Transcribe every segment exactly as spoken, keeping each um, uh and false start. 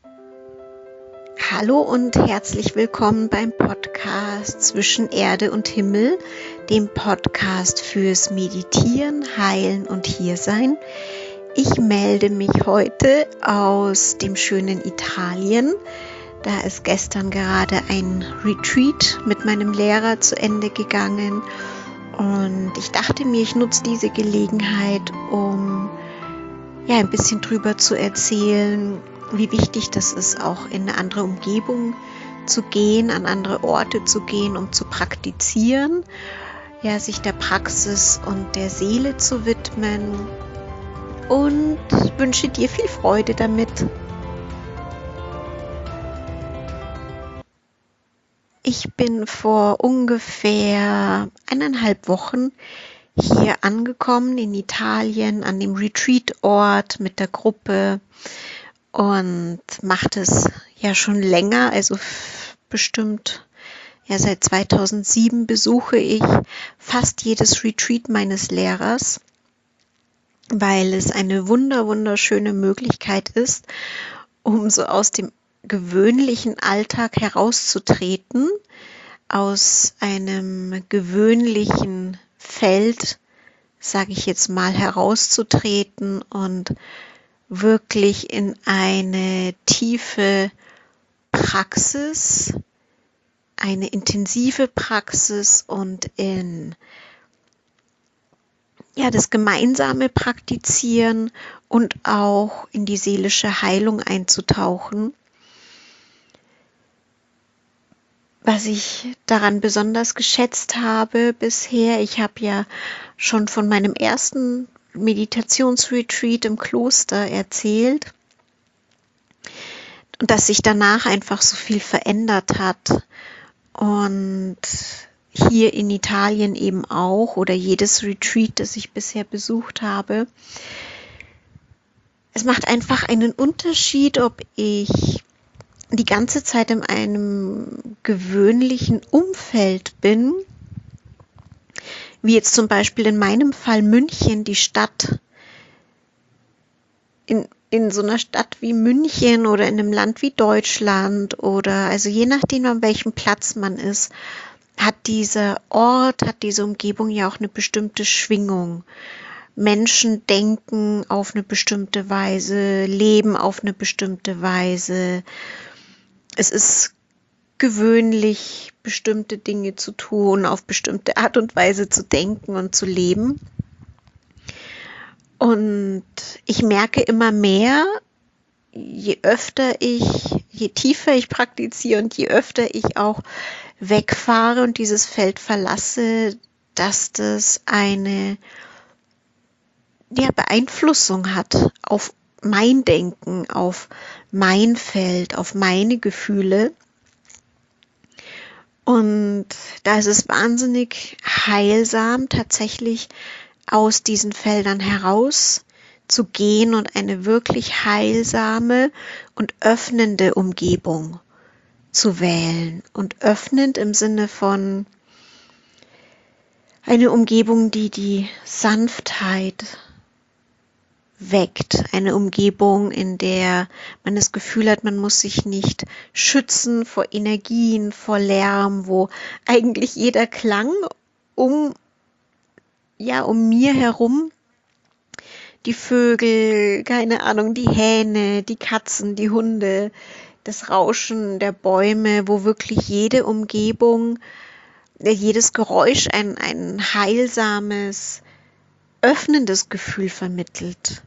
Hallo und herzlich willkommen beim Podcast Zwischen Erde und Himmel, dem Podcast fürs Meditieren, Heilen und Hiersein. Ich melde mich heute aus dem schönen Italien. Da ist gestern gerade ein Retreat mit meinem Lehrer zu Ende gegangen und ich dachte mir, ich nutze diese Gelegenheit, um ja ein bisschen drüber zu erzählen, wie wichtig das ist, auch in eine andere Umgebung zu gehen, an andere Orte zu gehen, um zu praktizieren, ja, sich der Praxis und der Seele zu widmen, und wünsche dir viel Freude damit. Ich bin vor ungefähr eineinhalb Wochen hier angekommen in Italien an dem Retreat-Ort mit der Gruppe und mache das ja schon länger, also f- bestimmt ja seit zweitausendsieben besuche ich fast jedes Retreat meines Lehrers, weil es eine wunder wunderschöne Möglichkeit ist, um so aus dem gewöhnlichen Alltag herauszutreten, aus einem gewöhnlichen Feld, sage ich jetzt mal, herauszutreten und wirklich in eine tiefe Praxis, eine intensive Praxis und in ja, das gemeinsame Praktizieren und auch in die seelische Heilung einzutauchen. Was ich daran besonders geschätzt habe bisher, ich habe ja schon von meinem ersten Meditationsretreat im Kloster erzählt und dass sich danach einfach so viel verändert hat. Und hier in Italien eben auch, oder jedes Retreat, das ich bisher besucht habe. Es macht einfach einen Unterschied, ob ich die ganze Zeit in einem gewöhnlichen Umfeld bin, wie jetzt zum Beispiel in meinem Fall München, die Stadt. In, in so einer Stadt wie München oder in einem Land wie Deutschland oder also je nachdem, an welchem Platz man ist, hat dieser Ort, hat diese Umgebung ja auch eine bestimmte Schwingung. Menschen denken auf eine bestimmte Weise, leben auf eine bestimmte Weise. Es ist gewöhnlich, bestimmte Dinge zu tun, auf bestimmte Art und Weise zu denken und zu leben. Und ich merke immer mehr, je öfter ich, je tiefer ich praktiziere und je öfter ich auch wegfahre und dieses Feld verlasse, dass das eine ja, Beeinflussung hat auf mein Denken, auf mein Feld, auf meine Gefühle. Und da ist es wahnsinnig heilsam, tatsächlich aus diesen Feldern heraus zu gehen und eine wirklich heilsame und öffnende Umgebung zu wählen. Und öffnend im Sinne von eine Umgebung, die die Sanftheit weckt. Eine Umgebung, in der man das Gefühl hat, man muss sich nicht schützen vor Energien, vor Lärm, wo eigentlich jeder Klang um, ja, um mir herum, die Vögel, keine Ahnung, die Hähne, die Katzen, die Hunde, das Rauschen der Bäume, wo wirklich jede Umgebung, jedes Geräusch ein, ein heilsames, öffnendes Gefühl vermittelt.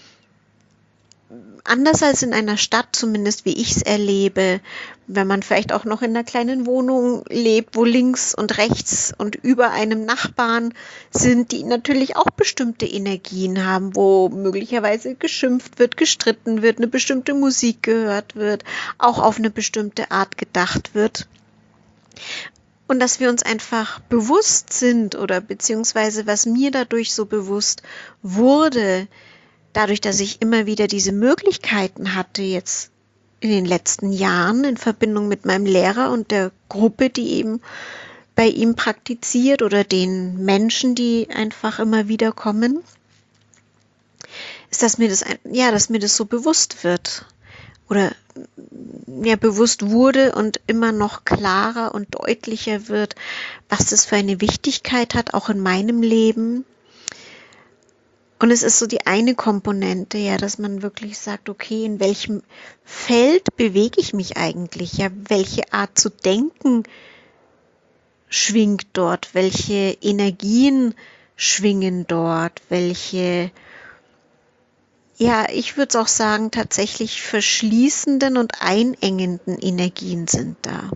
Anders als in einer Stadt, zumindest wie ich es erlebe, wenn man vielleicht auch noch in einer kleinen Wohnung lebt, wo links und rechts und über einem Nachbarn sind, die natürlich auch bestimmte Energien haben, wo möglicherweise geschimpft wird, gestritten wird, eine bestimmte Musik gehört wird, auch auf eine bestimmte Art gedacht wird. Und dass wir uns einfach bewusst sind oder beziehungsweise was mir dadurch so bewusst wurde, dadurch, dass ich immer wieder diese Möglichkeiten hatte, jetzt in den letzten Jahren in Verbindung mit meinem Lehrer und der Gruppe, die eben bei ihm praktiziert oder den Menschen, die einfach immer wieder kommen, ist, dass mir das, ja, dass mir das so bewusst wird. Oder mir bewusst wurde und immer noch klarer und deutlicher wird, was das für eine Wichtigkeit hat, auch in meinem Leben. Und es ist so die eine Komponente, ja, dass man wirklich sagt, okay, in welchem Feld bewege ich mich eigentlich? Ja, welche Art zu denken schwingt dort? Welche Energien schwingen dort? Welche, ja, ich würde es auch sagen, tatsächlich verschließenden und einengenden Energien sind da.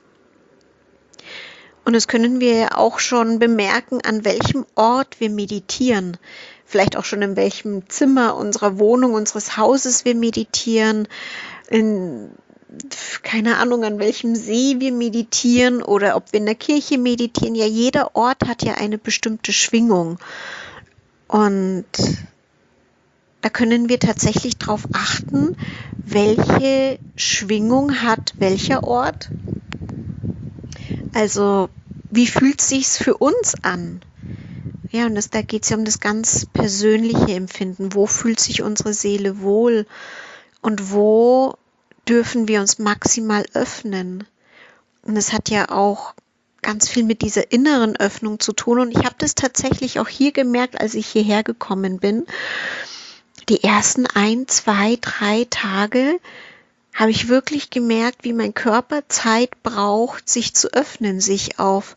Und das können wir ja auch schon bemerken, an welchem Ort wir meditieren. Vielleicht auch schon in welchem Zimmer unserer Wohnung, unseres Hauses wir meditieren. In, keine Ahnung, an welchem See wir meditieren oder ob wir in der Kirche meditieren. Ja, jeder Ort hat ja eine bestimmte Schwingung. Und da können wir tatsächlich darauf achten, welche Schwingung hat welcher Ort. Also, wie fühlt es sich für uns an? Ja, und das, da geht es ja um das ganz persönliche Empfinden. Wo fühlt sich unsere Seele wohl? Und wo dürfen wir uns maximal öffnen? Und es hat ja auch ganz viel mit dieser inneren Öffnung zu tun. Und ich habe das tatsächlich auch hier gemerkt, als ich hierher gekommen bin. Die ersten ein, zwei, drei Tage habe ich wirklich gemerkt, wie mein Körper Zeit braucht, sich zu öffnen, sich auf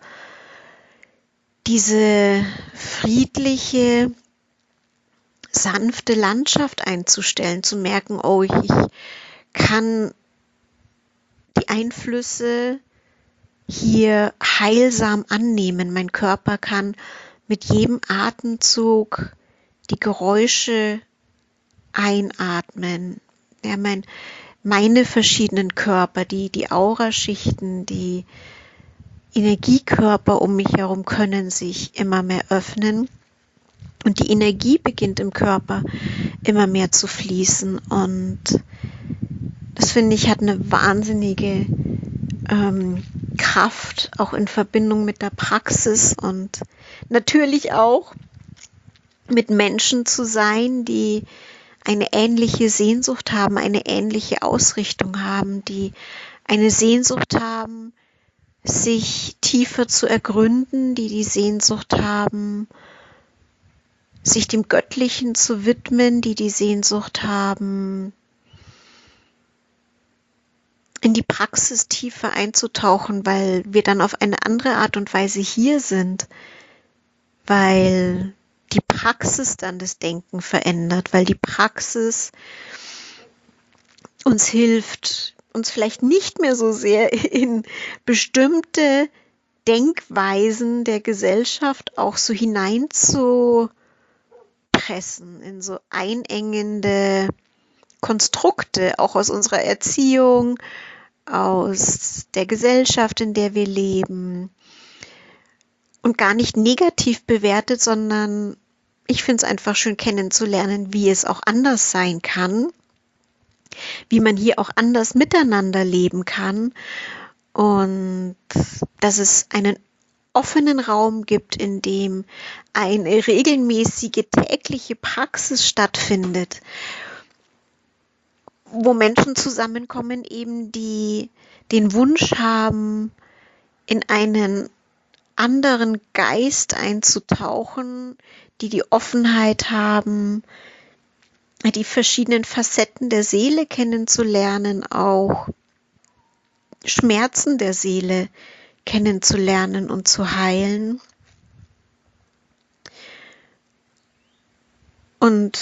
diese friedliche, sanfte Landschaft einzustellen, zu merken, oh, ich, ich kann die Einflüsse hier heilsam annehmen. Mein Körper kann mit jedem Atemzug die Geräusche einatmen. Ja, mein, meine verschiedenen Körper, die, die Auraschichten, die Energiekörper um mich herum können sich immer mehr öffnen und die Energie beginnt im Körper immer mehr zu fließen und das finde ich hat eine wahnsinnige ähm, Kraft, auch in Verbindung mit der Praxis und natürlich auch mit Menschen zu sein, die eine ähnliche Sehnsucht haben, eine ähnliche Ausrichtung haben, die eine Sehnsucht haben, sich tiefer zu ergründen, die die Sehnsucht haben, sich dem Göttlichen zu widmen, die die Sehnsucht haben, in die Praxis tiefer einzutauchen, weil wir dann auf eine andere Art und Weise hier sind, weil die Praxis dann das Denken verändert, weil die Praxis uns hilft, uns vielleicht nicht mehr so sehr in bestimmte Denkweisen der Gesellschaft auch so hineinzupressen, in so einengende Konstrukte, auch aus unserer Erziehung, aus der Gesellschaft, in der wir leben. Und gar nicht negativ bewertet, sondern ich finde es einfach schön kennenzulernen, wie es auch anders sein kann, wie man hier auch anders miteinander leben kann und dass es einen offenen Raum gibt, in dem eine regelmäßige tägliche Praxis stattfindet, wo Menschen zusammenkommen, eben die den Wunsch haben, in einen anderen Geist einzutauchen, die die Offenheit haben, die verschiedenen Facetten der Seele kennenzulernen, auch Schmerzen der Seele kennenzulernen und zu heilen. Und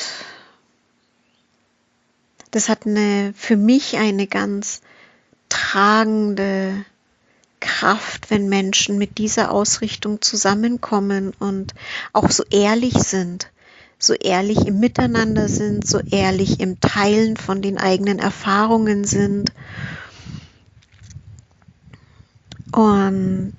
das hat eine, für mich eine ganz tragende Kraft, wenn Menschen mit dieser Ausrichtung zusammenkommen und auch so ehrlich sind, so ehrlich im Miteinander sind, so ehrlich im Teilen von den eigenen Erfahrungen sind. Und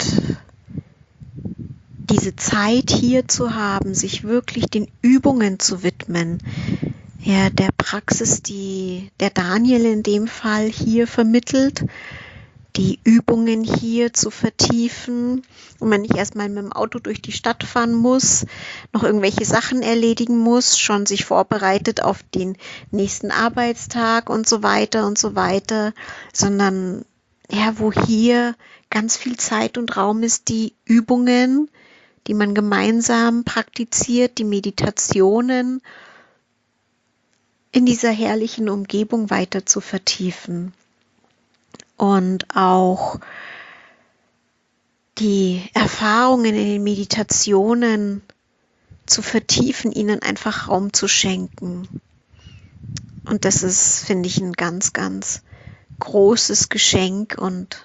diese Zeit hier zu haben, sich wirklich den Übungen zu widmen, ja, der Praxis, die der Daniel in dem Fall hier vermittelt, die Übungen hier zu vertiefen und man nicht erstmal mit dem Auto durch die Stadt fahren muss, noch irgendwelche Sachen erledigen muss, schon sich vorbereitet auf den nächsten Arbeitstag und so weiter und so weiter, sondern ja, wo hier ganz viel Zeit und Raum ist, die Übungen, die man gemeinsam praktiziert, die Meditationen in dieser herrlichen Umgebung weiter zu vertiefen. Und auch die Erfahrungen in den Meditationen zu vertiefen, ihnen einfach Raum zu schenken. Und das ist, finde ich, ein ganz, ganz großes Geschenk und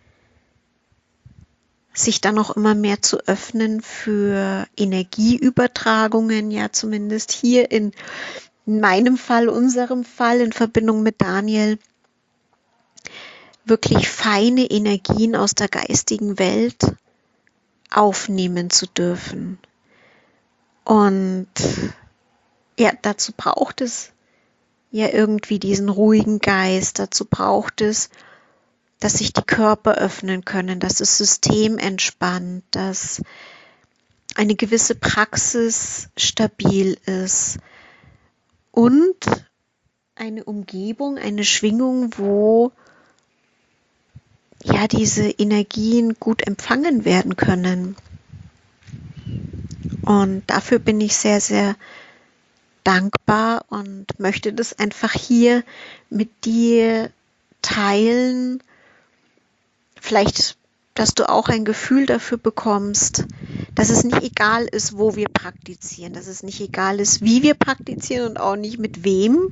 sich dann auch immer mehr zu öffnen für Energieübertragungen, ja zumindest hier in meinem Fall, unserem Fall in Verbindung mit Daniel, wirklich feine Energien aus der geistigen Welt aufnehmen zu dürfen. Und ja, dazu braucht es ja irgendwie diesen ruhigen Geist, dazu braucht es, dass sich die Körper öffnen können, dass das System entspannt, dass eine gewisse Praxis stabil ist und eine Umgebung, eine Schwingung, wo ja diese Energien gut empfangen werden können. Und dafür bin ich sehr, sehr dankbar und möchte das einfach hier mit dir teilen. Vielleicht, dass du auch ein Gefühl dafür bekommst, dass es nicht egal ist, wo wir praktizieren, dass es nicht egal ist, wie wir praktizieren und auch nicht mit wem,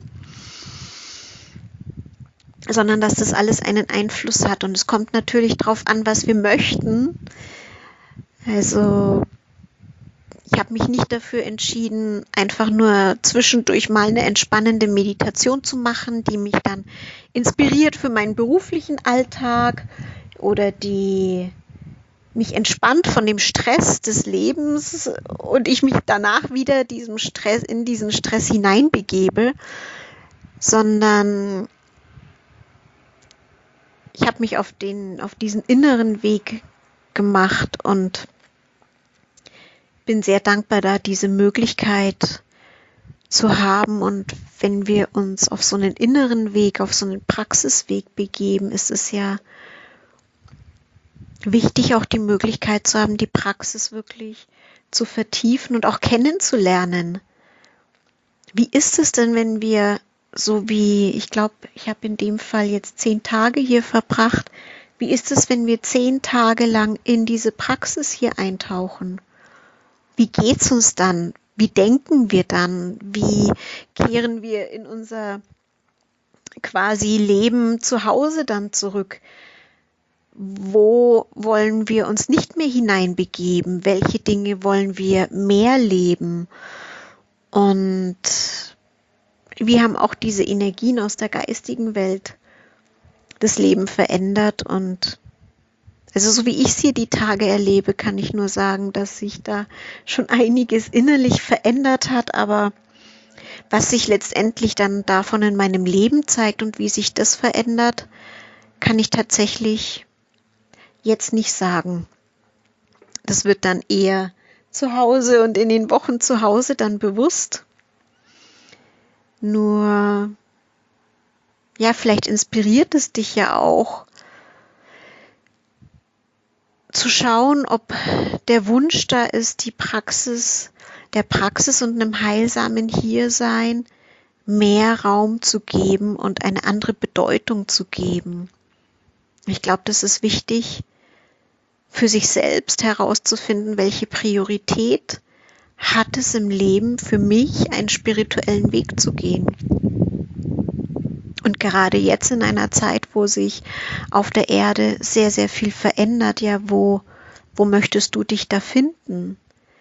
sondern dass das alles einen Einfluss hat. Und es kommt natürlich darauf an, was wir möchten. Also ich habe mich nicht dafür entschieden, einfach nur zwischendurch mal eine entspannende Meditation zu machen, die mich dann inspiriert für meinen beruflichen Alltag oder die mich entspannt von dem Stress des Lebens und ich mich danach wieder diesem Stress, in diesen Stress hineinbegebe, sondern ich habe mich auf den, auf diesen inneren Weg gemacht und bin sehr dankbar, da diese Möglichkeit zu haben. Und wenn wir uns auf so einen inneren Weg, auf so einen Praxisweg begeben, ist es ja wichtig, auch die Möglichkeit zu haben, die Praxis wirklich zu vertiefen und auch kennenzulernen. Wie ist es denn, wenn wir so wie, ich glaube, ich habe in dem Fall jetzt zehn Tage hier verbracht, wie ist es, wenn wir zehn Tage lang in diese Praxis hier eintauchen? Wie geht's uns dann? Wie denken wir dann? Wie kehren wir in unser quasi Leben zu Hause dann zurück? Wo wollen wir uns nicht mehr hineinbegeben? Welche Dinge wollen wir mehr leben? Und wir haben auch diese Energien aus der geistigen Welt das Leben verändert und also so wie ich es hier die Tage erlebe, kann ich nur sagen, dass sich da schon einiges innerlich verändert hat, aber was sich letztendlich dann davon in meinem Leben zeigt und wie sich das verändert, kann ich tatsächlich jetzt nicht sagen. Das wird dann eher zu Hause und in den Wochen zu Hause dann bewusst. Nur, ja, vielleicht inspiriert es dich ja auch, zu schauen, ob der Wunsch da ist, die Praxis, der Praxis und einem heilsamen Hiersein mehr Raum zu geben und eine andere Bedeutung zu geben. Ich glaube, das ist wichtig, für sich selbst herauszufinden, welche Priorität hat es im Leben für mich, einen spirituellen Weg zu gehen. Und gerade jetzt in einer Zeit, wo sich auf der Erde sehr, sehr viel verändert, ja, wo, wo möchtest du dich da finden?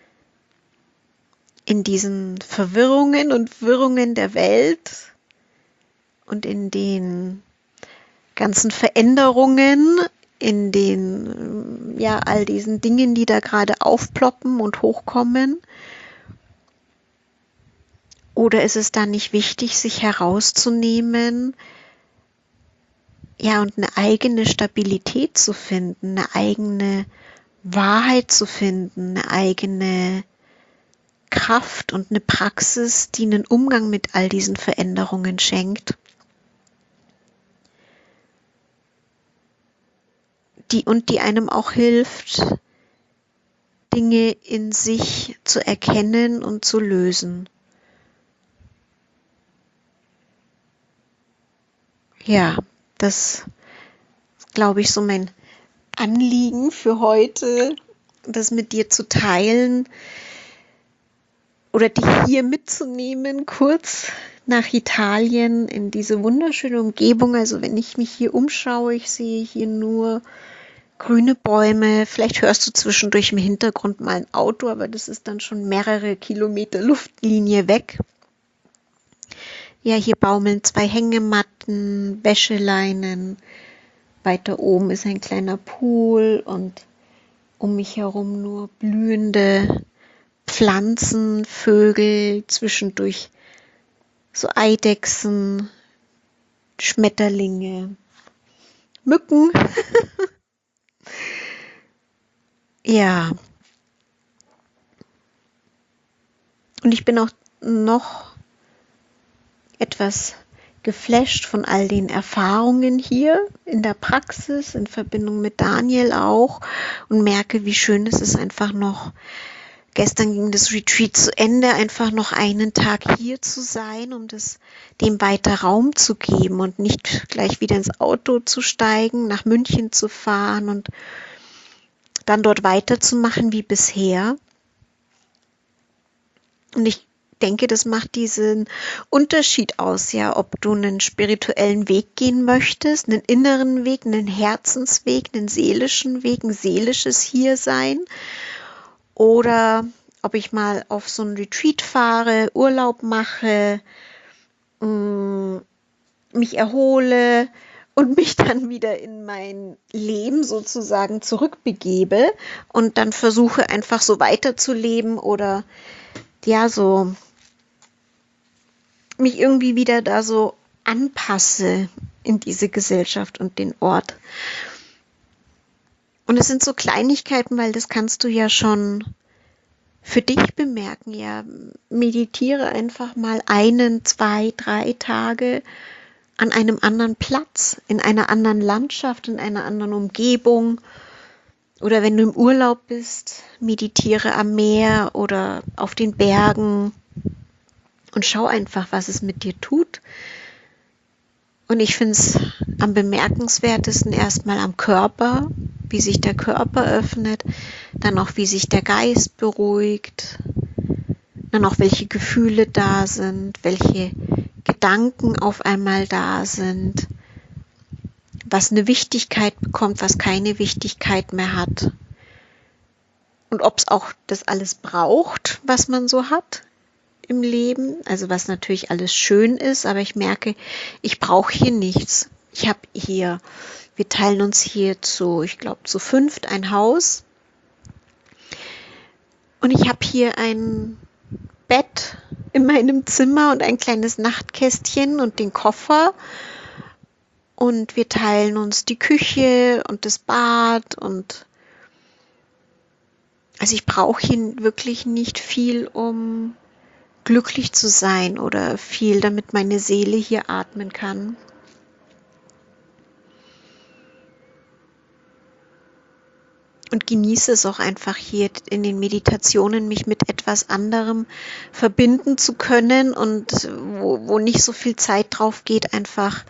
In diesen Verwirrungen und Wirrungen der Welt und in den ganzen Veränderungen, in den, ja, all diesen Dingen, die da gerade aufploppen und hochkommen? Oder ist es dann nicht wichtig, sich herauszunehmen, Ja, und eine eigene Stabilität zu finden, eine eigene Wahrheit zu finden, eine eigene Kraft und eine Praxis, die einen Umgang mit all diesen Veränderungen schenkt, die und die einem auch hilft, Dinge in sich zu erkennen und zu lösen. Ja, das ist, glaube ich, so mein Anliegen für heute, das mit dir zu teilen oder dich hier mitzunehmen, kurz nach Italien in diese wunderschöne Umgebung. Also wenn ich mich hier umschaue, ich sehe hier nur grüne Bäume. Vielleicht hörst du zwischendurch im Hintergrund mal ein Auto, aber das ist dann schon mehrere Kilometer Luftlinie weg. Ja, hier baumeln zwei Hängematten, Wäscheleinen. Weiter oben ist ein kleiner Pool und um mich herum nur blühende Pflanzen, Vögel, zwischendurch so Eidechsen, Schmetterlinge, Mücken. Ja. Und ich bin auch noch etwas geflasht von all den Erfahrungen hier in der Praxis, in Verbindung mit Daniel auch, und merke, wie schön es ist, einfach noch, gestern ging das Retreat zu Ende, einfach noch einen Tag hier zu sein, um das, dem weiter Raum zu geben und nicht gleich wieder ins Auto zu steigen, nach München zu fahren und dann dort weiterzumachen wie bisher. Und ich denke, das macht diesen Unterschied aus, ja, ob du einen spirituellen Weg gehen möchtest, einen inneren Weg, einen Herzensweg, einen seelischen Weg, ein seelisches Hiersein, oder ob ich mal auf so ein Retreat fahre, Urlaub mache, mich erhole und mich dann wieder in mein Leben sozusagen zurückbegebe und dann versuche einfach so weiterzuleben oder ja, so mich irgendwie wieder da so anpasse in diese Gesellschaft und den Ort. Und es sind so Kleinigkeiten, weil das kannst du ja schon für dich bemerken. Ja, meditiere einfach mal einen, zwei, drei Tage an einem anderen Platz, in einer anderen Landschaft, in einer anderen Umgebung. Oder wenn du im Urlaub bist, meditiere am Meer oder auf den Bergen und schau einfach, was es mit dir tut. Und ich finde es am bemerkenswertesten erstmal am Körper, wie sich der Körper öffnet, dann auch wie sich der Geist beruhigt, dann auch welche Gefühle da sind, welche Gedanken auf einmal da sind, was eine Wichtigkeit bekommt, was keine Wichtigkeit mehr hat. Und ob es auch das alles braucht, was man so hat im Leben, also was natürlich alles schön ist, aber ich merke, ich brauche hier nichts. Ich habe hier, wir teilen uns hier zu, ich glaube zu fünft ein Haus und ich habe hier ein Bett in meinem Zimmer und ein kleines Nachtkästchen und den Koffer und wir teilen uns die Küche und das Bad und also ich brauche hier wirklich nicht viel, um glücklich zu sein oder viel, damit meine Seele hier atmen kann. Und genieße es auch einfach hier in den Meditationen, mich mit etwas anderem verbinden zu können und wo, wo nicht so viel Zeit drauf geht, einfach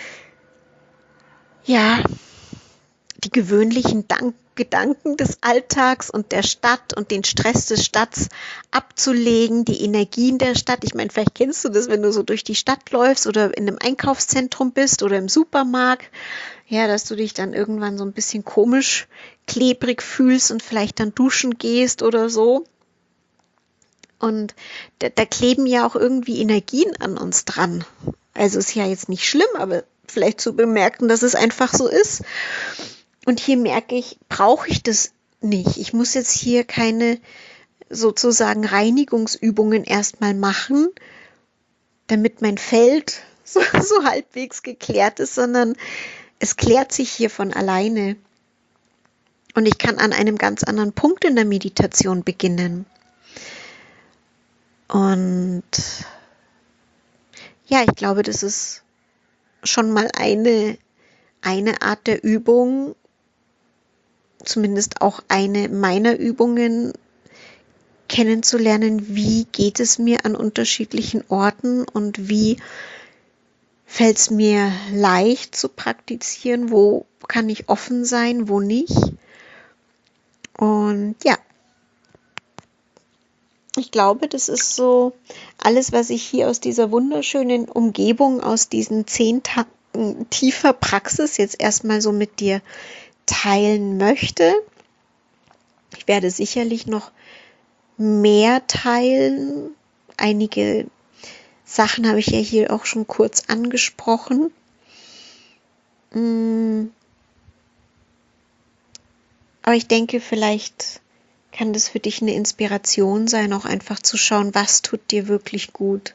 ja, die gewöhnlichen Dank Gedanken des Alltags und der Stadt und den Stress des Stadts abzulegen, die Energien der Stadt. Ich meine, vielleicht kennst du das, wenn du so durch die Stadt läufst oder in einem Einkaufszentrum bist oder im Supermarkt, ja, dass du dich dann irgendwann so ein bisschen komisch, klebrig fühlst und vielleicht dann duschen gehst oder so. Und da, da kleben ja auch irgendwie Energien an uns dran. Also ist ja jetzt nicht schlimm, aber vielleicht zu bemerken, dass es einfach so ist. Und hier merke ich, brauche ich das nicht. Ich muss jetzt hier keine sozusagen Reinigungsübungen erstmal machen, damit mein Feld so, so halbwegs geklärt ist, sondern es klärt sich hier von alleine. Und ich kann an einem ganz anderen Punkt in der Meditation beginnen. Und ja, ich glaube, das ist schon mal eine, eine Art der Übung, zumindest auch eine meiner Übungen, kennenzulernen, wie geht es mir an unterschiedlichen Orten und wie fällt es mir leicht zu praktizieren, wo kann ich offen sein, wo nicht. Und ja, ich glaube, das ist so alles, was ich hier aus dieser wunderschönen Umgebung, aus diesen zehn Tagen tiefer Praxis jetzt erstmal so mit dir teilen möchte. Ich werde sicherlich noch mehr teilen. Einige Sachen habe ich ja hier auch schon kurz angesprochen. Aber ich denke, vielleicht kann das für dich eine Inspiration sein, auch einfach zu schauen, was tut dir wirklich gut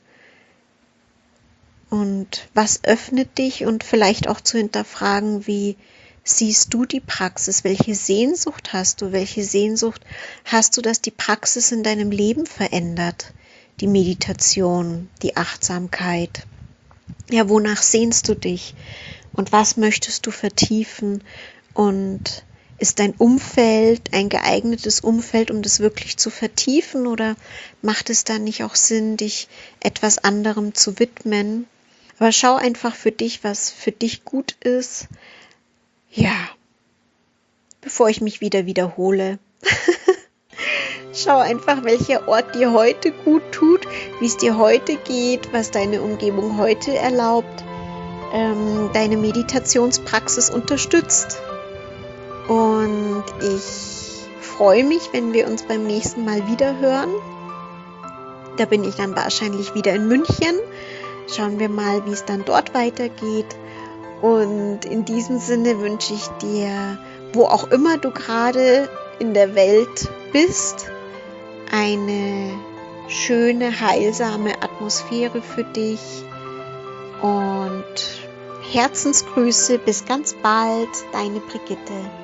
und was öffnet dich, und vielleicht auch zu hinterfragen, wie siehst du die Praxis, welche Sehnsucht hast du, welche Sehnsucht hast du, dass die Praxis in deinem Leben verändert, die Meditation, die Achtsamkeit. Ja, wonach sehnst du dich und was möchtest du vertiefen, und ist dein Umfeld ein geeignetes Umfeld, um das wirklich zu vertiefen, oder macht es dann nicht auch Sinn, dich etwas anderem zu widmen? Aber schau einfach für dich, was für dich gut ist. Ja, bevor ich mich wieder wiederhole. Schau einfach, welcher Ort dir heute gut tut, wie es dir heute geht, was deine Umgebung heute erlaubt, ähm, deine Meditationspraxis unterstützt. Und ich freue mich, wenn wir uns beim nächsten Mal wieder hören. Da bin ich dann wahrscheinlich wieder in München. Schauen wir mal, wie es dann dort weitergeht. Und in diesem Sinne wünsche ich dir, wo auch immer du gerade in der Welt bist, eine schöne, heilsame Atmosphäre für dich. Und Herzensgrüße, bis ganz bald, deine Brigitte.